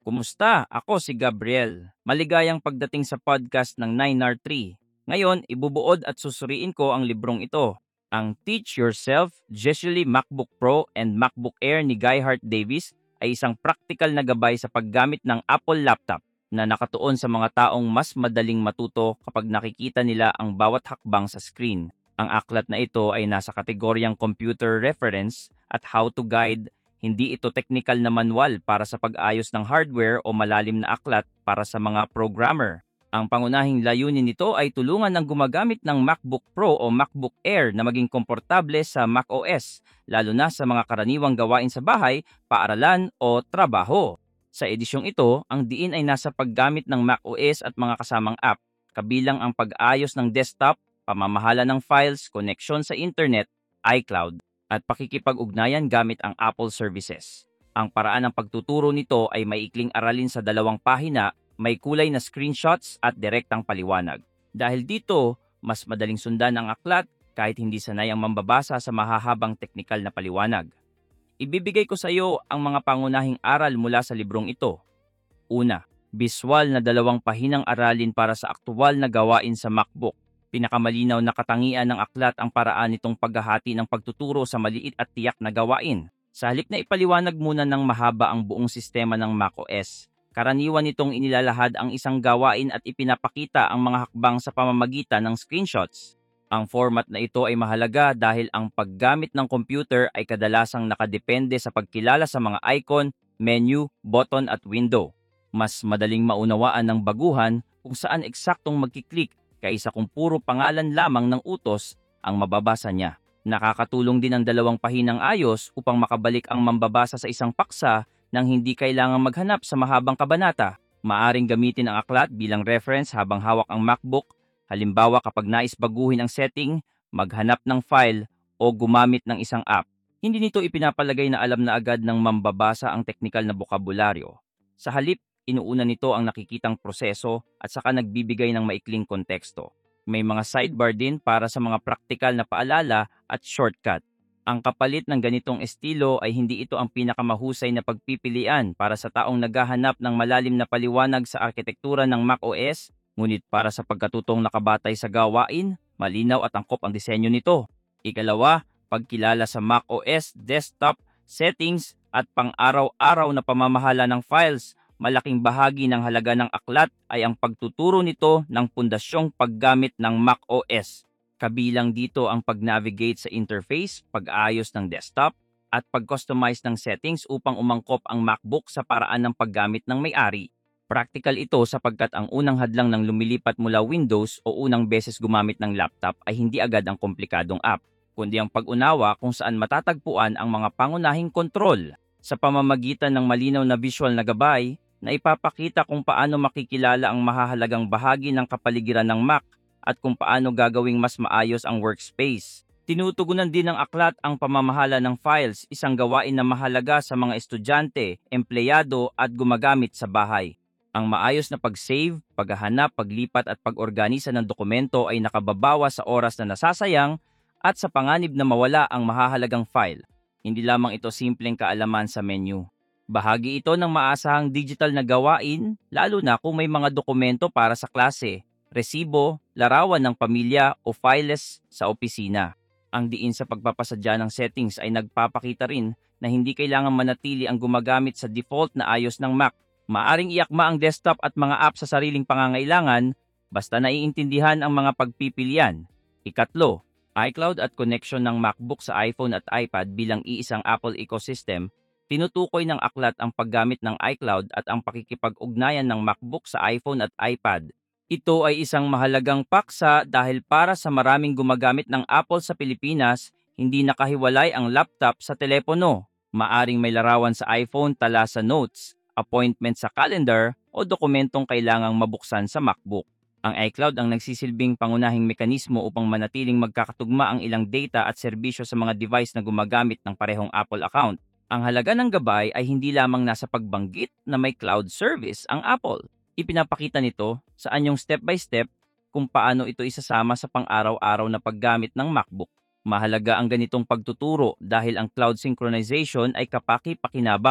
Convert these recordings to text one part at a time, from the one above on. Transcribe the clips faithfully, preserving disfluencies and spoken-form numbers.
Kumusta? Ako si Gabriel. Maligayang pagdating sa podcast ng nine R three. Ngayon, ibubuod at susuriin ko ang librong ito. Ang Teach Yourself, Jesually MacBook Pro and MacBook Air ni Guy Hart Davis ay isang practical na gabay sa paggamit ng Apple laptop na nakatuon sa mga taong mas madaling matuto kapag nakikita nila ang bawat hakbang sa screen. Ang aklat na ito ay nasa kategoryang computer reference at how to guide. Hindi ito technical na manual para sa pag-ayos ng hardware o malalim na aklat para sa mga programmer. Ang pangunahing layunin nito ay tulungan ng gumagamit ng MacBook Pro o MacBook Air na maging komportable sa macOS, lalo na sa mga karaniwang gawain sa bahay, paaralan o trabaho. Sa edisyong ito, ang diin ay nasa paggamit ng macOS at mga kasamang app, kabilang ang pag-ayos ng desktop, pamamahala ng files, connection sa internet, iCloud, at pakikipag-ugnayan gamit ang Apple services. Ang paraan ng pagtuturo nito ay maikling aralin sa dalawang pahina, may kulay na screenshots at direktang paliwanag. Dahil dito, mas madaling sundan ang aklat kahit hindi sanay ang mambabasa sa mahahabang teknikal na paliwanag. Ibibigay ko sa iyo ang mga pangunahing aral mula sa librong ito. Una, biswal na dalawang pahinang aralin para sa aktual na gawain sa MacBook. Pinakamalinaw na katangian ng aklat ang paraan nitong paghahati ng pagtuturo sa maliit at tiyak na gawain. Sa halip na ipaliwanag muna ng mahaba ang buong sistema ng macOS, karaniwan nitong inilalahad ang isang gawain at ipinapakita ang mga hakbang sa pamamagitan ng screenshots. Ang format na ito ay mahalaga dahil ang paggamit ng computer ay kadalasang nakadepende sa pagkilala sa mga icon, menu, button at window. Mas madaling maunawaan ng baguhan kung saan eksaktong magkiklik kaysa kung puro pangalan lamang ng utos ang mababasa niya. Nakakatulong din ang dalawang pahinang ayos upang makabalik ang mambabasa sa isang paksa nang hindi kailangang maghanap sa mahabang kabanata. Maaring gamitin ang aklat bilang reference habang hawak ang MacBook, halimbawa kapag nais baguhin ang setting, maghanap ng file, o gumamit ng isang app. Hindi nito ipinapalagay na alam na agad ng mambabasa ang teknikal na bokabularyo. Sa halip, inuuna nito ang nakikitang proseso at saka nagbibigay ng maikling konteksto. May mga sidebar din para sa mga praktikal na paalala at shortcut. Ang kapalit ng ganitong estilo ay hindi ito ang pinakamahusay na pagpipilian para sa taong naghahanap ng malalim na paliwanag sa arkitektura ng macOS, ngunit para sa pagkatutong nakabatay sa gawain, malinaw at angkop ang disenyo nito. Ikalawa, pagkilala sa macOS, desktop, settings at pang-araw-araw na pamamahala ng files. Malaking bahagi ng halaga ng aklat ay ang pagtuturo nito ng pundasyong paggamit ng macOS. Kabilang dito ang pag-navigate sa interface, pag-ayos ng desktop, at pag-customize ng settings upang umangkop ang MacBook sa paraan ng paggamit ng may-ari. Practical ito sapagkat ang unang hadlang ng lumilipat mula Windows o unang beses gumamit ng laptop ay hindi agad ang komplikadong app, kundi ang pag-unawa kung saan matatagpuan ang mga pangunahing kontrol. Sa pamamagitan ng malinaw na visual na gabay, na ipapakita kung paano makikilala ang mahahalagang bahagi ng kapaligiran ng Mac at kung paano gagawing mas maayos ang workspace. Tinutugunan din ng aklat ang pamamahala ng files, isang gawain na mahalaga sa mga estudyante, empleyado at gumagamit sa bahay. Ang maayos na pag-save, paghahanap, paglipat at pag-organisa ng dokumento ay nakababawas sa oras na nasasayang at sa panganib na mawala ang mahahalagang file. Hindi lamang ito simpleng kaalaman sa menu. Bahagi ito ng maasahang digital na gawain, lalo na kung may mga dokumento para sa klase, resibo, larawan ng pamilya o files sa opisina. Ang diin sa pagpapasadya ng settings ay nagpapakita rin na hindi kailangan manatili ang gumagamit sa default na ayos ng Mac. Maaring iakma ang desktop at mga app sa sariling pangangailangan basta naiintindihan ang mga pagpipilian. Ikatlo, iCloud at connection ng MacBook sa iPhone at iPad bilang iisang Apple ecosystem. Tinutukoy ng aklat ang paggamit ng iCloud at ang pakikipag-ugnayan ng MacBook sa iPhone at iPad. Ito ay isang mahalagang paksa dahil para sa maraming gumagamit ng Apple sa Pilipinas, hindi nakahiwalay ang laptop sa telepono. Maaring may larawan sa iPhone tala sa notes, appointment sa calendar o dokumentong kailangang mabuksan sa MacBook. Ang iCloud ang nagsisilbing pangunahing mekanismo upang manatiling magkakatugma ang ilang data at serbisyo sa mga device na gumagamit ng parehong Apple account. Ang halaga ng gabay ay hindi lamang nasa pagbanggit na may cloud service ang Apple. Ipinapakita nito sa anyong step-by-step kung paano ito isasama sa pang-araw-araw na paggamit ng MacBook. Mahalaga ang ganitong pagtuturo dahil ang cloud synchronization ay kapaki-pakinabang.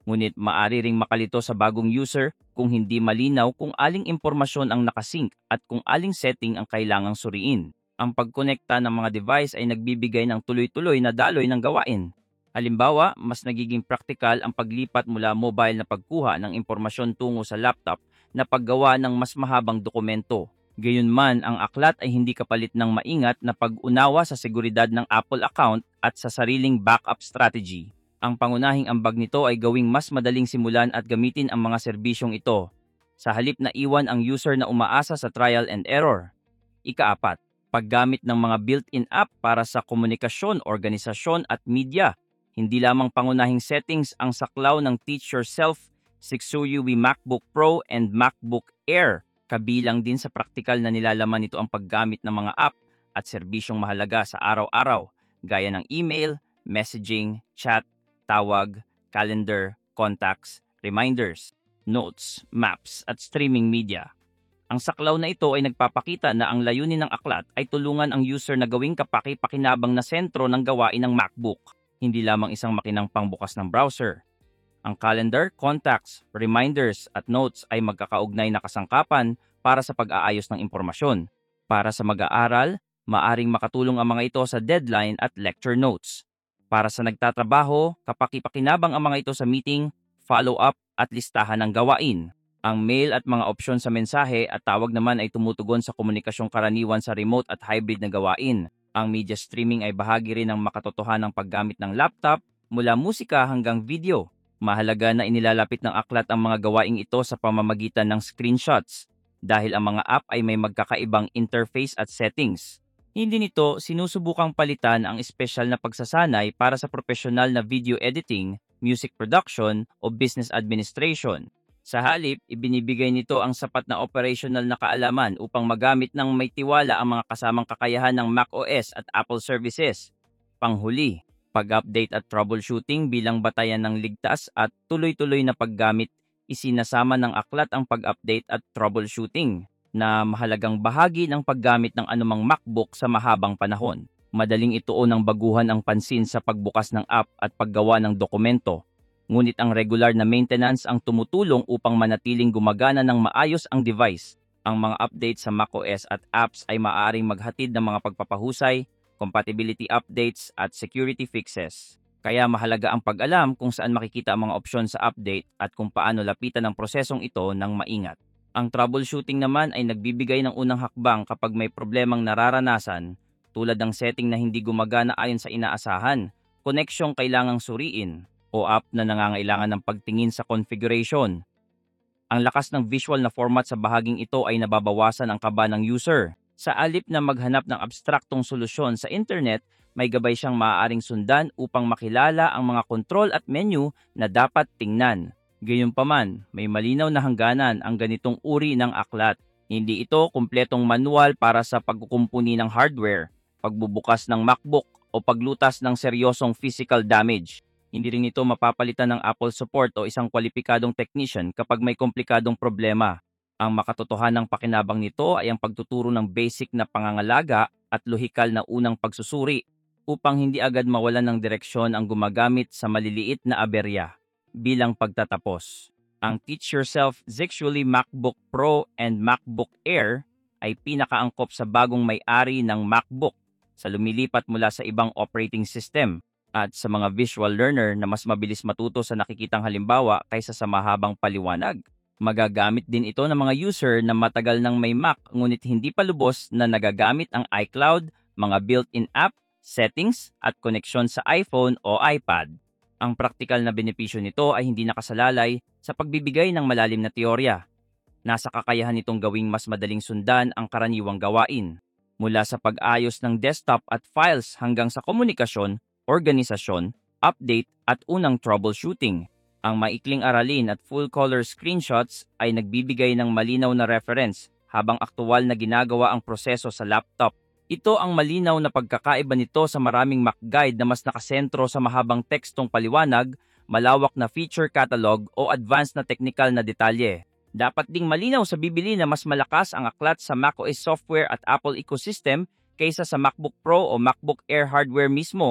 Ngunit maaari ring makalito sa bagong user kung hindi malinaw kung aling impormasyon ang nakasync at kung aling setting ang kailangang suriin. Ang pagkonekta ng mga device ay nagbibigay ng tuloy-tuloy na daloy ng gawain. Halimbawa, mas nagiging praktikal ang paglipat mula mobile na pagkuha ng impormasyon tungo sa laptop na paggawa ng mas mahabang dokumento. Gayunman, ang aklat ay hindi kapalit ng maingat na pag-unawa sa seguridad ng Apple account at sa sariling backup strategy. Ang pangunahing ambag nito ay gawing mas madaling simulan at gamitin ang mga serbisyong ito, sa halip na iwan ang user na umaasa sa trial and error. Ikaapat, paggamit ng mga built-in app para sa komunikasyon, organisasyon at media. Hindi lamang pangunahing settings ang saklaw ng Teach Yourself six U V MacBook Pro and MacBook Air. Kabilang din sa praktikal na nilalaman nito ang paggamit ng mga app at serbisyong mahalaga sa araw-araw, gaya ng email, messaging, chat, tawag, calendar, contacts, reminders, notes, maps, at streaming media. Ang saklaw na ito ay nagpapakita na ang layunin ng aklat ay tulungan ang user na gawing kapaki-pakinabang na sentro ng gawain ng MacBook, hindi lamang isang makinang pangbukas ng browser. Ang calendar, contacts, reminders, at notes ay magkakaugnay na kasangkapan para sa pag-aayos ng impormasyon. Para sa mag-aaral, maaring makatulong ang mga ito sa deadline at lecture notes. Para sa nagtatrabaho, kapaki-pakinabang ang mga ito sa meeting, follow-up at listahan ng gawain. Ang mail at mga opsyon sa mensahe at tawag naman ay tumutugon sa komunikasyong karaniwan sa remote at hybrid na gawain. Ang media streaming ay bahagi rin ng makatotohanang paggamit ng laptop mula musika hanggang video. Mahalaga na inilalapit ng aklat ang mga gawaing ito sa pamamagitan ng screenshots dahil ang mga app ay may magkakaibang interface at settings. Hindi nito sinusubukang palitan ang espesyal na pagsasanay para sa profesional na video editing, music production o business administration. Sa halip, ibinibigay nito ang sapat na operational na kaalaman upang magamit ng may tiwala ang mga kasamang kakayahan ng macOS at Apple services. Panghuli, pag-update at troubleshooting bilang batayan ng ligtas at tuloy-tuloy na paggamit, isinasama ng aklat ang pag-update at troubleshooting na mahalagang bahagi ng paggamit ng anumang MacBook sa mahabang panahon. Madaling ituon ng baguhan ang pansin sa pagbukas ng app at paggawa ng dokumento. Ngunit ang regular na maintenance ang tumutulong upang manatiling gumagana ng maayos ang device. Ang mga updates sa macOS at apps ay maaaring maghatid ng mga pagpapahusay, compatibility updates at security fixes. Kaya mahalaga ang pag-alam kung saan makikita ang mga opsyon sa update at kung paano lapitan ang prosesong ito ng maingat. Ang troubleshooting naman ay nagbibigay ng unang hakbang kapag may problemang nararanasan tulad ng setting na hindi gumagana ayon sa inaasahan, koneksyong kailangang suriin, o app na nangangailangan ng pagtingin sa configuration. Ang lakas ng visual na format sa bahaging ito ay nababawasan ang kaba ng user. Sa alip na maghanap ng abstraktong solusyon sa internet, may gabay siyang maaaring sundan upang makilala ang mga control at menu na dapat tingnan. Gayunpaman, may malinaw na hangganan ang ganitong uri ng aklat. Hindi ito kumpletong manual para sa pagkukumpuni ng hardware, pagbubukas ng MacBook o paglutas ng seryosong physical damage. Hindi rin ito mapapalitan ng Apple support o isang kwalipikadong technician kapag may komplikadong problema. Ang makatotohanang pakinabang nito ay ang pagtuturo ng basic na pangangalaga at lohikal na unang pagsusuri upang hindi agad mawalan ng direksyon ang gumagamit sa maliliit na aberya. Bilang pagtatapos, ang Teach Yourself six U V MacBook Pro and MacBook Air ay pinakaangkop sa bagong may-ari ng MacBook sa lumilipat mula sa ibang operating system at sa mga visual learner na mas mabilis matuto sa nakikitang halimbawa kaysa sa mahabang paliwanag. Magagamit din ito ng mga user na matagal nang may Mac ngunit hindi pa lubos na nagagamit ang iCloud, mga built-in app, settings at koneksyon sa iPhone o iPad. Ang praktikal na benepisyo nito ay hindi nakasalalay sa pagbibigay ng malalim na teorya. Nasa kakayahan nitong gawing mas madaling sundan ang karaniwang gawain, mula sa pag-ayos ng desktop at files hanggang sa komunikasyon, organisasyon, update at unang troubleshooting. Ang maikling aralin at full-color screenshots ay nagbibigay ng malinaw na reference habang aktual na ginagawa ang proseso sa laptop. Ito ang malinaw na pagkakaiba nito sa maraming Mac guide na mas nakasentro sa mahabang tekstong paliwanag, malawak na feature catalog o advanced na technical na detalye. Dapat ding malinaw sa bibili na mas malakas ang aklat sa macOS software at Apple ecosystem kaysa sa MacBook Pro o MacBook Air hardware mismo.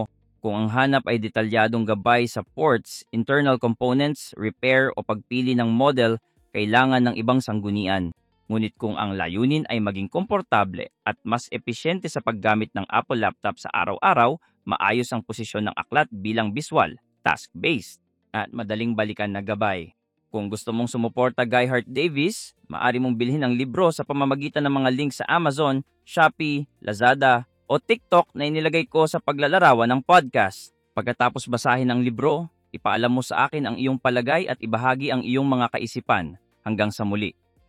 Kung ang hanap ay detalyadong gabay sa ports, internal components, repair o pagpili ng model, kailangan ng ibang sanggunian. Ngunit kung ang layunin ay maging komportable at mas epesyente sa paggamit ng Apple laptop sa araw-araw, maayos ang posisyon ng aklat bilang visual, task-based, at madaling balikan na gabay. Kung gusto mong sumuporta kay Hart Davis, maaari mong bilhin ang libro sa pamamagitan ng mga link sa Amazon, Shopee, Lazada, o TikTok na inilagay ko sa paglalarawan ng podcast. Pagkatapos basahin ang libro, ipaalam mo sa akin ang iyong palagay at ibahagi ang iyong mga kaisipan. Hanggang sa muli.